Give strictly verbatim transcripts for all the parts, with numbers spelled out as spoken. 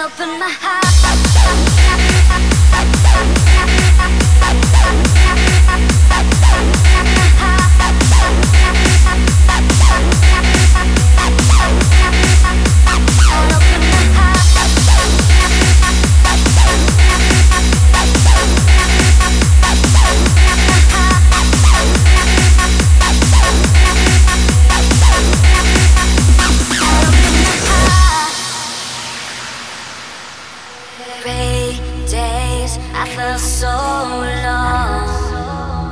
open my heart. I felt so long.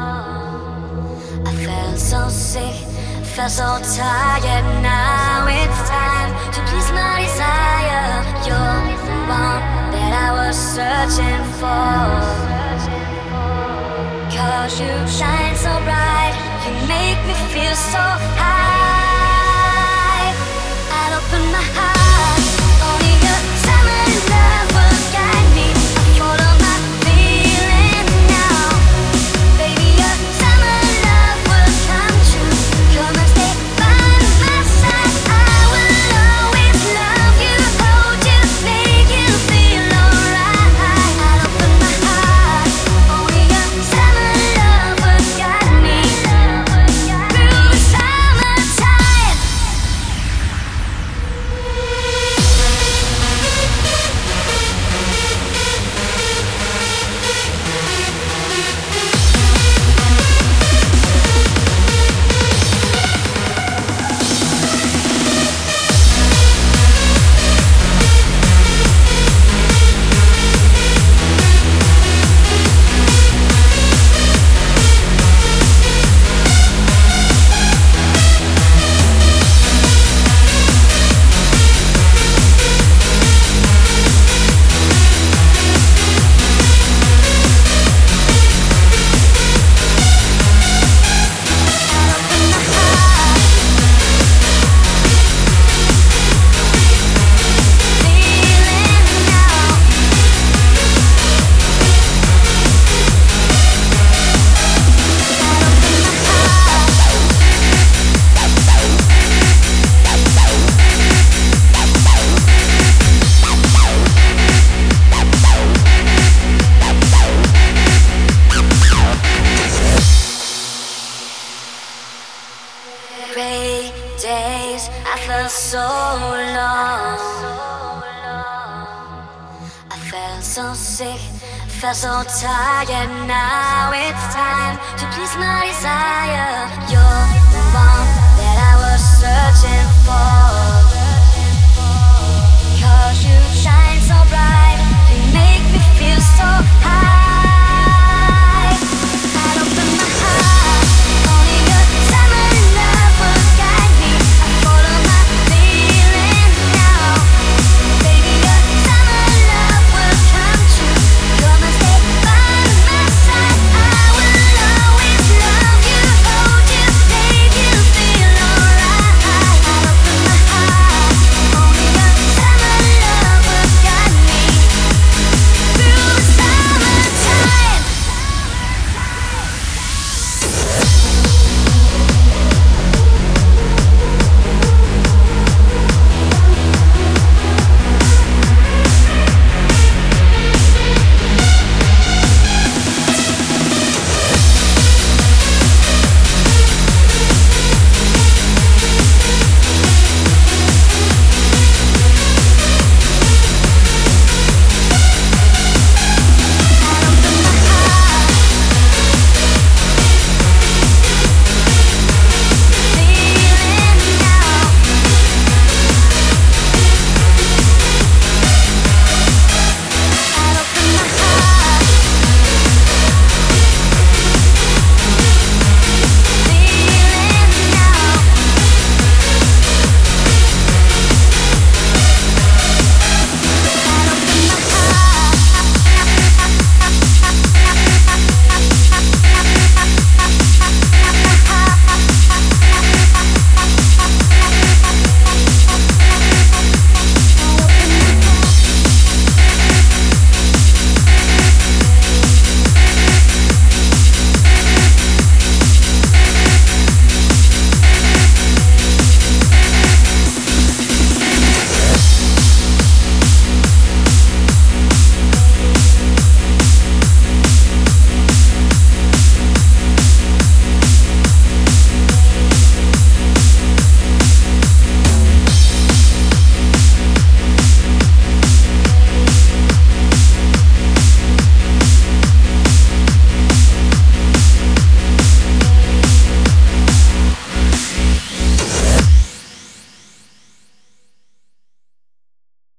I felt so sick, felt so tired. Now it's time to please my desire. You're the one that I was searching for. Cause you shine so bright, you make me feel so high. I'll open my heart, only your summer love will guide me. I follow my feeling now. Baby, your summer love will come true. Come and stay by my side. I will always love you, hold you, make you feel alright. I'll open my heart, only your summer love will guide me through the summertime. Gray days, I felt so long. I felt so sick, felt so tired. Now it's time to please my desire. You're the one that I was searching for. Cause you shine so bright, you make me feel so high.